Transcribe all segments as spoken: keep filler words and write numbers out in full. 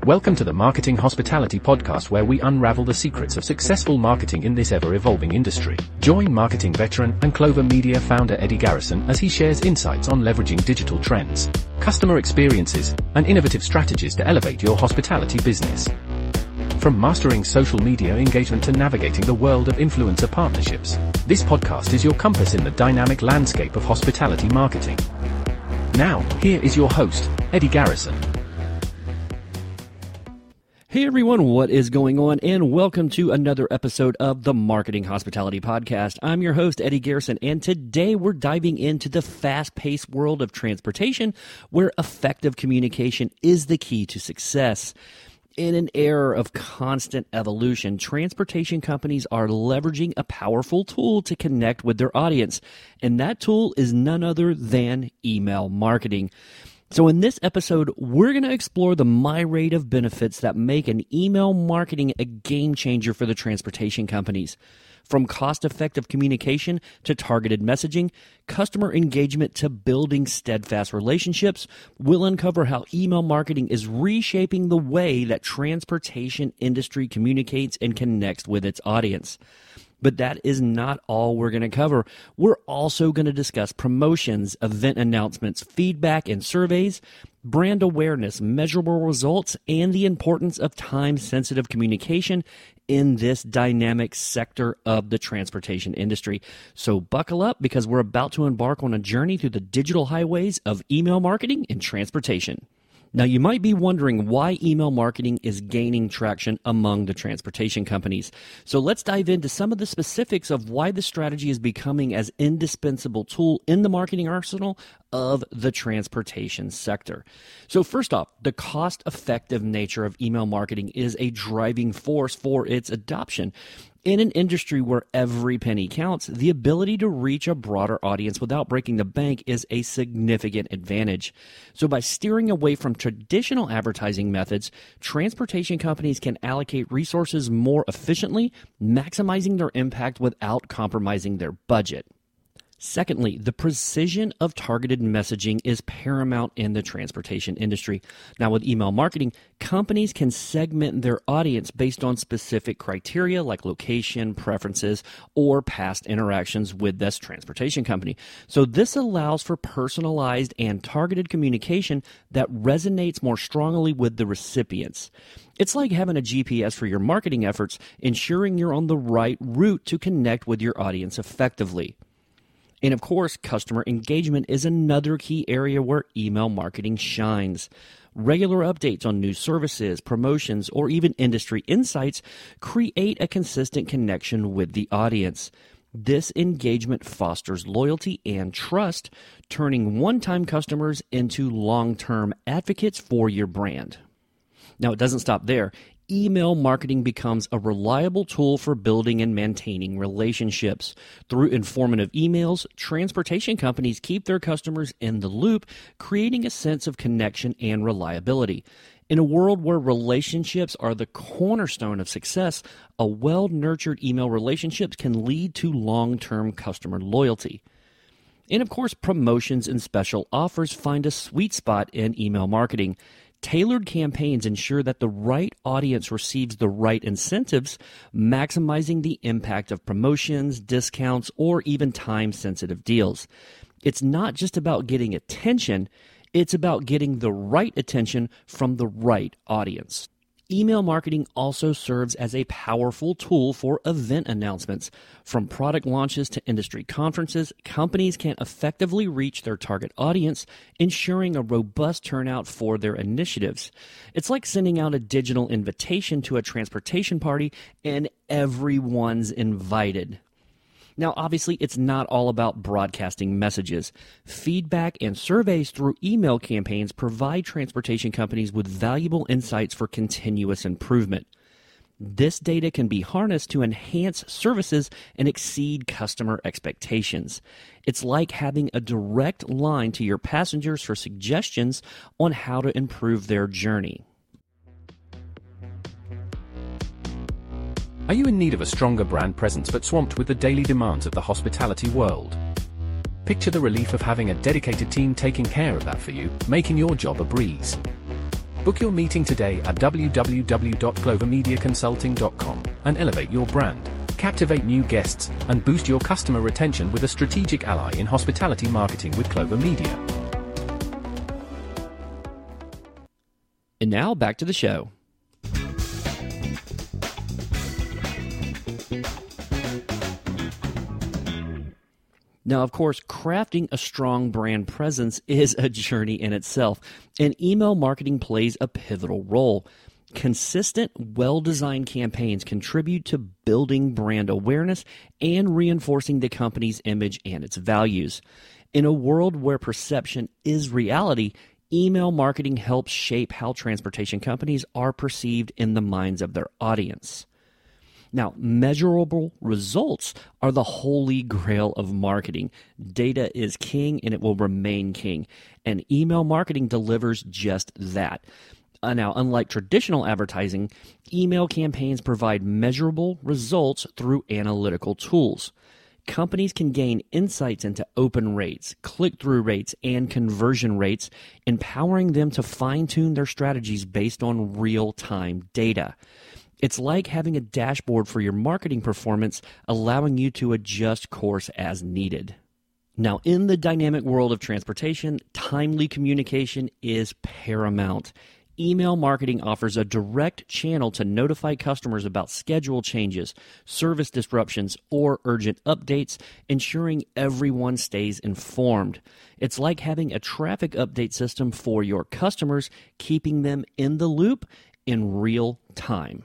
Welcome to the Marketing Hospitality Podcast, where we unravel the secrets of successful marketing in this ever-evolving industry. Join marketing veteran and Clover Media founder Eddie Garrison as he shares insights on leveraging digital trends, customer experiences, and innovative strategies to elevate your hospitality business. From mastering social media engagement to navigating the world of influencer partnerships, this podcast is your compass in the dynamic landscape of hospitality marketing. Now, here is your host, Eddie Garrison. Hey everyone, what is going on? And welcome to another episode of the Marketing Hospitality Podcast. I'm your host, Eddie Garrison, and today we're diving into the fast-paced world of transportation, where effective communication is the key to success. In an era of constant evolution, transportation companies are leveraging a powerful tool to connect with their audience, and that tool is none other than email marketing. So in this episode, we're going to explore the myriad of benefits that make an email marketing a game changer for the transportation companies. From cost-effective communication to targeted messaging, customer engagement to building steadfast relationships, we'll uncover how email marketing is reshaping the way that transportation industry communicates and connects with its audience. But that is not all we're going to cover. We're also going to discuss promotions, event announcements, feedback and surveys, brand awareness, measurable results, and the importance of time-sensitive communication in this dynamic sector of the transportation industry. So buckle up, because we're about to embark on a journey through the digital highways of email marketing and transportation. Now, you might be wondering why email marketing is gaining traction among the transportation companies. So let's dive into some of the specifics of why the strategy is becoming as indispensable tool in the marketing arsenal of the transportation sector. So first off, the cost-effective nature of email marketing is a driving force for its adoption. In an industry where every penny counts, the ability to reach a broader audience without breaking the bank is a significant advantage. So by steering away from traditional advertising methods, transportation companies can allocate resources more efficiently, maximizing their impact without compromising their budget. Secondly, the precision of targeted messaging is paramount in the transportation industry. Now, with email marketing, companies can segment their audience based on specific criteria like location, preferences, or past interactions with this transportation company. So this allows for personalized and targeted communication that resonates more strongly with the recipients. It's like having a G P S for your marketing efforts, ensuring you're on the right route to connect with your audience effectively. And of course, customer engagement is another key area where email marketing shines. Regular updates on new services, promotions, or even industry insights create a consistent connection with the audience. This engagement fosters loyalty and trust, turning one-time customers into long-term advocates for your brand. Now, it doesn't stop there. Email marketing becomes a reliable tool for building and maintaining relationships. Through informative emails, transportation companies keep their customers in the loop, creating a sense of connection and reliability. In a world where relationships are the cornerstone of success, a well-nurtured email relationship can lead to long-term customer loyalty. And of course, promotions and special offers find a sweet spot in email marketing. Tailored campaigns ensure that the right audience receives the right incentives, maximizing the impact of promotions, discounts, or even time-sensitive deals. It's not just about getting attention, it's about getting the right attention from the right audience. Email marketing also serves as a powerful tool for event announcements. From product launches to industry conferences, companies can effectively reach their target audience, ensuring a robust turnout for their initiatives. It's like sending out a digital invitation to a transportation party and everyone's invited. Now, obviously, it's not all about broadcasting messages. Feedback and surveys through email campaigns provide transportation companies with valuable insights for continuous improvement. This data can be harnessed to enhance services and exceed customer expectations. It's like having a direct line to your passengers for suggestions on how to improve their journey. Are you in need of a stronger brand presence but swamped with the daily demands of the hospitality world? Picture the relief of having a dedicated team taking care of that for you, making your job a breeze. Book your meeting today at w w w dot clover media consulting dot com and elevate your brand, captivate new guests, and boost your customer retention with a strategic ally in hospitality marketing with Clover Media. And now back to the show. Now, of course, crafting a strong brand presence is a journey in itself, and email marketing plays a pivotal role. Consistent, well-designed campaigns contribute to building brand awareness and reinforcing the company's image and its values. In a world where perception is reality, email marketing helps shape how transportation companies are perceived in the minds of their audience. Now, measurable results are the holy grail of marketing. Data is king and it will remain king. And email marketing delivers just that. Uh, now, unlike traditional advertising, email campaigns provide measurable results through analytical tools. Companies can gain insights into open rates, click-through rates, and conversion rates, empowering them to fine-tune their strategies based on real-time data. It's like having a dashboard for your marketing performance, allowing you to adjust course as needed. Now, in the dynamic world of transportation, timely communication is paramount. Email marketing offers a direct channel to notify customers about schedule changes, service disruptions, or urgent updates, ensuring everyone stays informed. It's like having a traffic update system for your customers, keeping them in the loop in real time.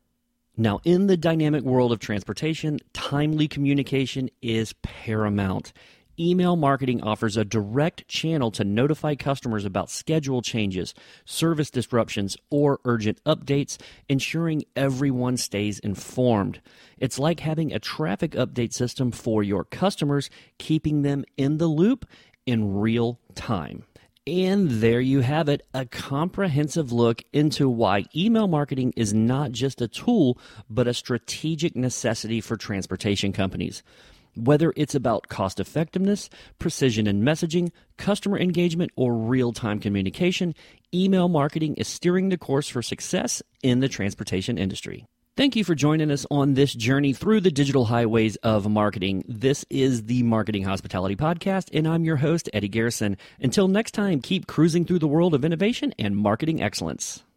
Now, in the dynamic world of transportation, timely communication is paramount. Email marketing offers a direct channel to notify customers about schedule changes, service disruptions, or urgent updates, ensuring everyone stays informed. It's like having a traffic update system for your customers, keeping them in the loop in real time. And there you have it, a comprehensive look into why email marketing is not just a tool, but a strategic necessity for transportation companies. Whether it's about cost effectiveness, precision in messaging, customer engagement, or real-time communication, email marketing is steering the course for success in the transportation industry. Thank you for joining us on this journey through the digital highways of marketing. This is the Marketing Hospitality Podcast, and I'm your host, Eddie Garrison. Until next time, keep cruising through the world of innovation and marketing excellence.